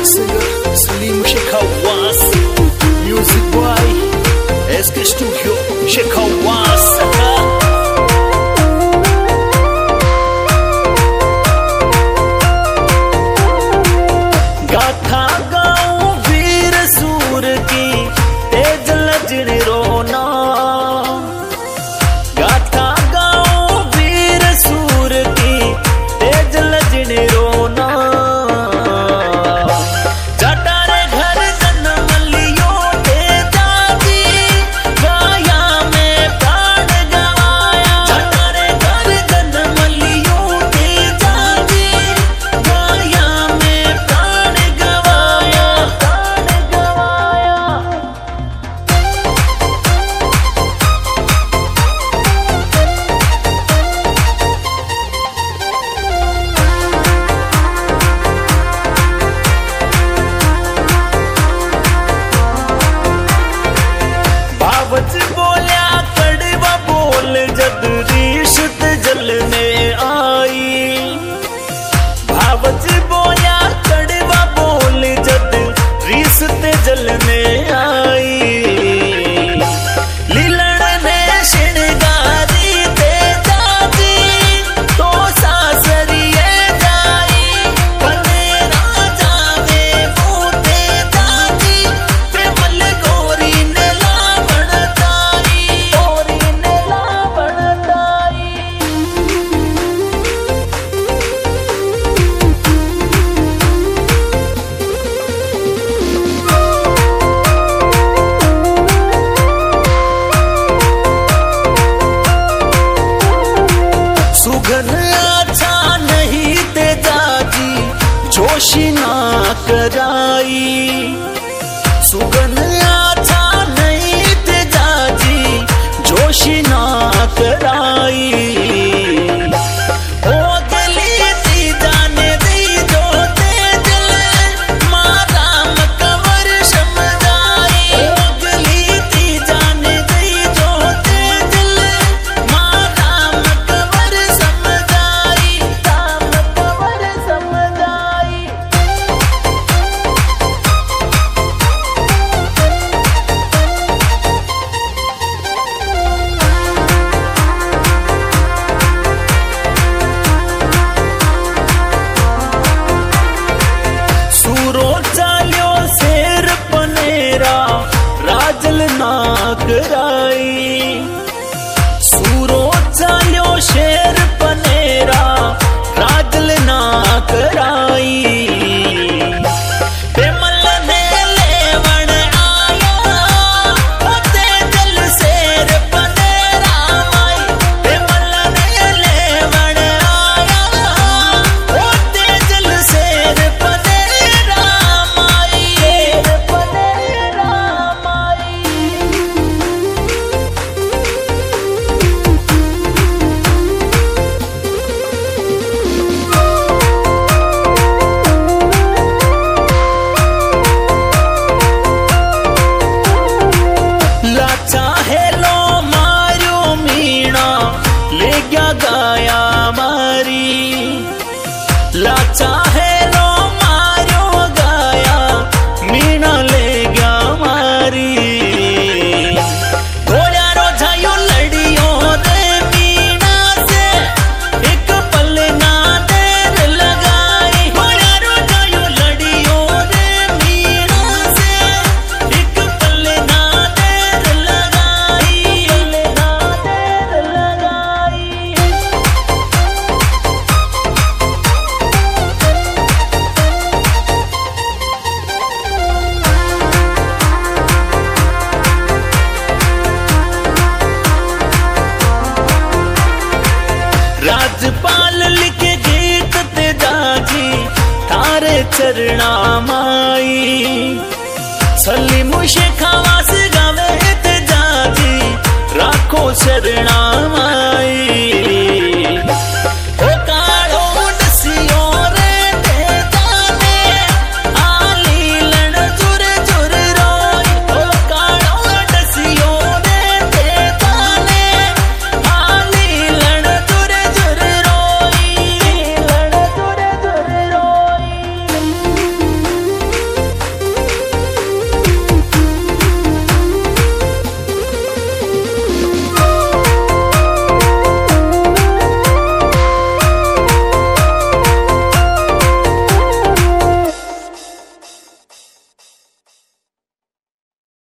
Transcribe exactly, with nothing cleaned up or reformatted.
singer Salim Sheikh Hawass, music by S K Studio Sheikh Hawass. गाथा गाऊं वीर सूर की तेज लजन रोना, गाथा गाऊं वीर सूर की तेज लजन रोना। जटारे घर जन्म लियो ते जाजी, गाया में प्राण गवाया। जटारे घर जन्म लियो ते जाजी, गाया में प्राण गवाया, प्राण गवाया। बावच बोल्या कड़वा बोल जद रीशत जल में आई। बावच बोल्या कड़वा बोल जद रीशत जल में आई। लीलड़ ने शिणगारी ते जाजी, तो सासरिये जाई। पनेरा जावे मोते जाजी, प्रेमल गोरी ने लावण तारी, गोरी ने लावण तारी। सुगन अच्छा नहीं ते जाजी, जोशी ना कराई। सुगन अच्छा नहीं ते जाजी, जोशी ना कराई। ओ गली ती जाने दी जो तेज ले, मारा मकवर समझाई। ओ गली ती जाने दी जो तेज ले, मारा मकवर समझाई, मकवर समझाई। सूरो चाल्यो शेर पनेरा, राजल ना कराई। सूरो चाल्यो शेर पनेरा, राजल ना कराई। प्रेमल ने लेवण आया, ओते जल शेर पनेरा माई। प्रेमल ने लेवण आया, ओते जल शेर पनेरा माई, शेर पनेरा माई। लाचा हेलो मारो मीणा, ले गया गाया मारी। लाचा हेलो मारो गाया, मीणा ले गया मारी। गोया रोजायो लड़ियो रे मीणा से, एक पल ना देर लगाई। गोया रोजायो लड़ियो रे मीणा से, एक पल ना देर लगाई, ना देर लगाई। राजपाल लिखे गीत ते जाजी, थारे चरणा माई। सलीम शेख हवास गावे ते जाजी, राखो शरणा माई।